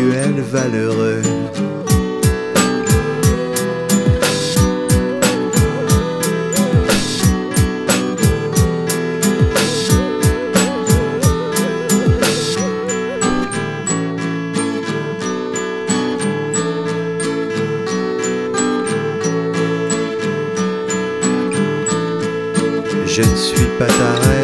cruel, valeureux. Je ne suis pas ta reine.